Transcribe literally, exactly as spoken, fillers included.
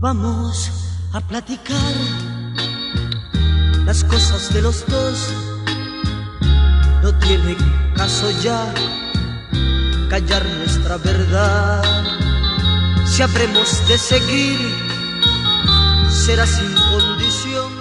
Vamos a platicar las cosas de los dos. No tiene caso ya callar nuestra verdad. Si habremos de seguir, será sin condición.